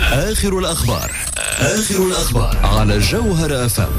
آخر الأخبار على جوهر FM.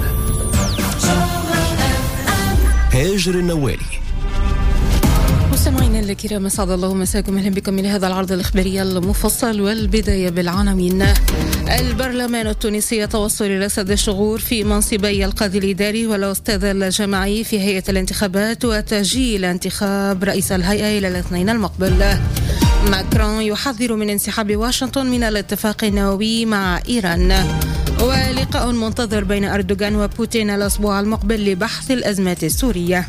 هاجر النوالي. مستمعينا الكرام، اسعد الله مساكم، اهلا بكم من هذا العرض الاخباري المفصل، والبدايه بالعناوين. البرلمان التونسي يتوصل الى سد الشغور في منصبي القاضي الاداري والاستاذ الجامعي في هيئه الانتخابات وتاجيل انتخاب رئيس الهيئه الى الاثنين المقبل. ماكرون يحذر من انسحاب واشنطن من الاتفاق النووي مع إيران. ولقاء منتظر بين أردوغان وبوتين الأسبوع المقبل لبحث الأزمات السورية.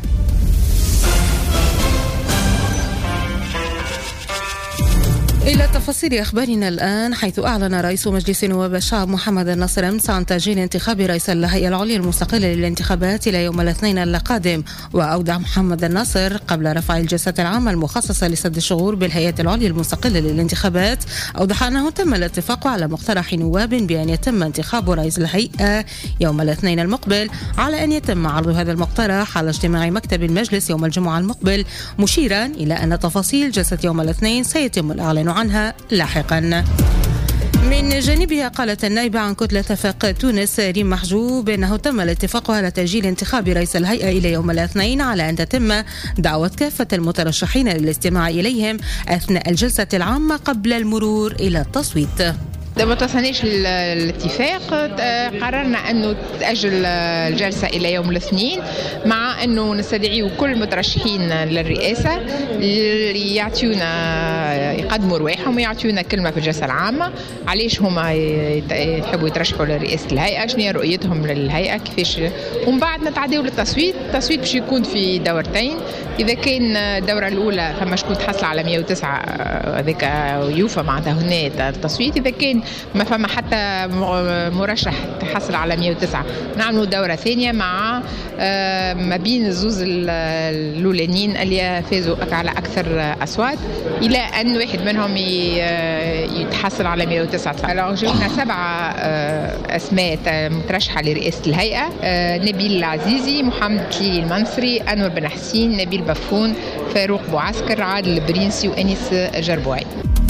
إلى تفاصيل أخبارنا الآن، حيث أعلن رئيس مجلس نواب الشعب محمد الناصر أمس عن تأجيل انتخاب رئيس الهيئة العليا المستقلة للانتخابات إلى يوم الاثنين القادم. وأودع محمد الناصر قبل رفع الجلسة العامة المخصصة لسد الشغور بالهيئة العليا المستقلة للانتخابات، أوضح أنه تم الاتفاق على مقترح نواب بأن يتم انتخاب رئيس الهيئة يوم الاثنين المقبل، على أن يتم عرض هذا المقترح على اجتماع مكتب المجلس يوم الجمعة المقبل، مشيرا إلى أن تفاصيل جلسة يوم الاثنين سيتم الإعلان عنها لاحقا. من جانبها قالت النائبة عن كتلة وفاق تونس ريم محجوب أنه تم الاتفاق على تأجيل انتخاب رئيس الهيئة إلى يوم الاثنين، على أن تتم دعوة كافة المترشحين للاستماع إليهم أثناء الجلسة العامة قبل المرور إلى التصويت. لما توصلناش الاتفاق قررنا أنه تأجل الجلسة إلى يوم الاثنين، مع أنه نستدعي كل المترشحين للرئاسة اللي يقدموا رواحهم ويعطيونا كلمة في الجلسة العامة علاش هما يحبوا يترشحوا لرئاسة الهيئة، شنو هي رؤيتهم للهيئة كيفاش، ومن بعد نتعداو للتصويت. التصويت باش يكون في دورتين، إذا كان الدورة الأولى فما شكون تحصل على 109 هذاك يوفى معناتها هنا التصويت، إذا كان ما فما حتى مرشح تحصل على 109 نعملوا دورة ثانية مع ما بين الزوز الأولانيين اللي فازوا على أكثر أصوات إلى أن واحد منهم يتحصل على 109. جبنا 7 أسماء مترشحة لرئاسة الهيئة: نبيل العزيزي، محمد تلي المنصري، أنور بن حسين، نبيل بفون، فاروق بوعسكر، عادل البرينسي، وأنيس جربوعي.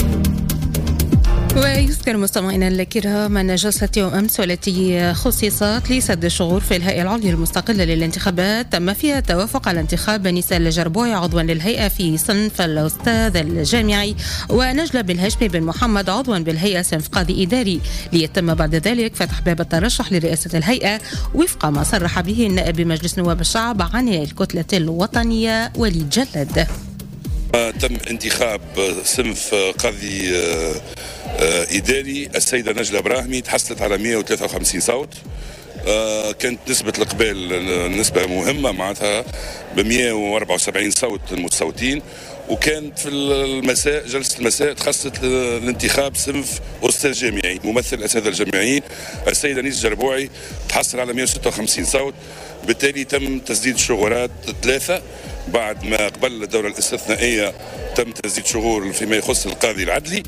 ويذكر مستمعينا الكرام أن جلسة يوم أمس والتي خصصت لسد الشغور في الهيئة العليا المستقلة للانتخابات تم فيها التوافق على انتخاب أنيس الجربوعي عضوا للهيئة في صنف الأستاذ الجامعي، ونجلة بالهاشمي بن محمد عضوا بالهيئة صنف قاضي إداري، ليتم بعد ذلك فتح باب الترشح لرئاسة الهيئة وفق ما صرح به النائب بمجلس نواب الشعب عن الكتلة الوطنية وليد جلد. تم انتخاب صنف قاضي إداري السيدة نجلة براهمي، تحصلت على 153 صوت. كانت نسبة الإقبال نسبة مهمة معناتها ب 174 صوت المتصوتين. وكانت في المساء جلسة المساء تخصصت لانتخاب صنف أستاذ جامعي ممثل الأساتذة الجامعيين السيدة أنيس جربوعي، تحصل على 156 صوت. بالتالي تم تسديد الشغورات 3 بعد ما قبل الدورة الاستثنائية تم تسديد شغور فيما يخص القاضي العدلي.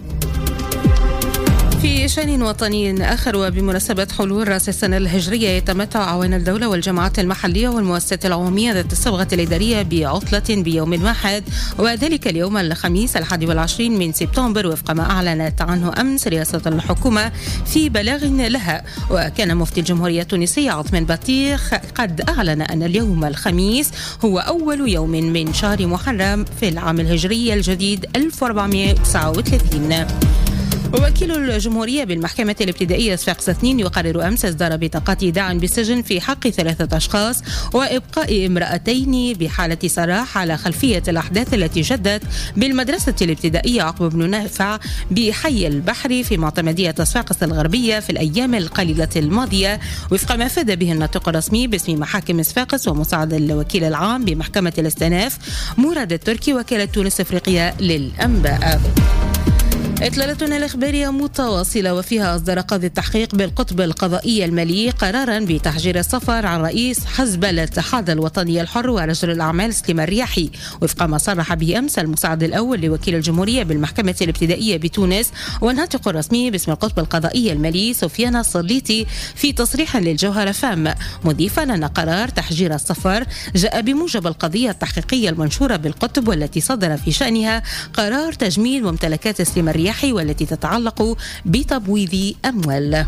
في شأن وطني آخر، وبمناسبة حلول رأس السنة الهجرية، يتمتع أعوان الدولة والجماعات المحلية والمؤسسات العمومية ذات الصبغة الإدارية بعطلة بيوم واحد، وذلك اليوم الخميس 21 من سبتمبر وفق ما أعلنت عنه أمس رئاسة الحكومة في بلاغ لها. وكان مفتي الجمهورية التونسية عثمان بطيخ قد أعلن أن اليوم الخميس هو أول يوم من شهر محرم في العام الهجري الجديد 1439. وكيل الجمهورية بالمحكمة الابتدائية صفاقس 2 يقرر أمس إصدار بطاقات إيداع بالسجن في حق 3 أشخاص وإبقاء امرأتين بحالة سراح على خلفية الأحداث التي جدت بالمدرسة الابتدائية عقب بن نافع بحي البحر في معتمدية صفاقس الغربية في الأيام القليلة الماضية، وفق ما فاد به الناطق الرسمي باسم محاكم صفاقس ومساعد الوكيل العام بمحكمة الاستئناف مراد التركي وكالة تونس أفريقيا للأنباء. إطلالتنا الإخبارية متواصلة، وفيها أصدر قاضي التحقيق بالقطب القضائي المالي قرارا بتحجير السفر عن رئيس حزب الاتحاد الوطني الحر ورجل الأعمال سليمان الرياحي، وفق ما صرح به أمس المساعد الأول لوكيل الجمهورية بالمحكمة الابتدائية بتونس والناطق الرسمي باسم القطب القضائي المالي سفيان الصليتي في تصريح للجوهر فام، مضيفا أن قرار تحجير السفر جاء بموجب القضية التحقيقية المنشورة بالقطب والتي صدر في شأنها قرار تجميد ممتلكات سليمان السياحي والتي تتعلق بتبويض أموال.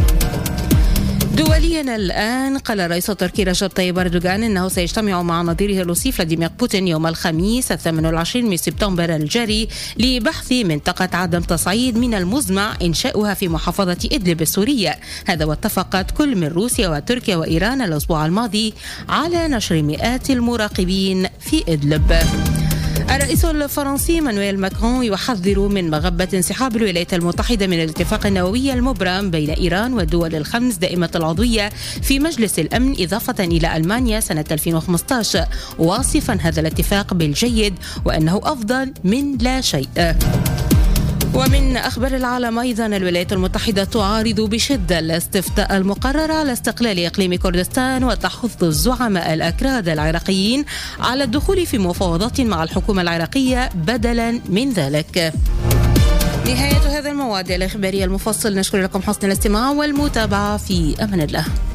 دوليا الآن، قال الرئيس التركي رجب طيب أردوغان أنه سيجتمع مع نظيره الروسي فلاديمير بوتين يوم الخميس 28 من سبتمبر الجاري لبحث منطقة عدم تصعيد من المزمع إنشاؤها في محافظة إدلب السورية. هذا واتفقت كل من روسيا وتركيا وإيران الأسبوع الماضي على نشر مئات المراقبين في إدلب. الرئيس الفرنسي مانويل ماكرون يحذر من مغبة انسحاب الولايات المتحدة من الاتفاق النووي المبرم بين إيران والدول الخمس دائمة العضوية في مجلس الأمن إضافة إلى ألمانيا سنة 2015، واصفا هذا الاتفاق بالجيد وأنه أفضل من لا شيء. ومن أخبار العالم أيضا، الولايات المتحدة تعارض بشدة الاستفتاء المقرر على استقلال إقليم كردستان وتحث الزعماء الأكراد العراقيين على الدخول في مفاوضات مع الحكومة العراقية بدلا من ذلك. نهاية هذا المواد الإخبارية المفصل، نشكر لكم حسن الاستماع والمتابعة، في أمان الله.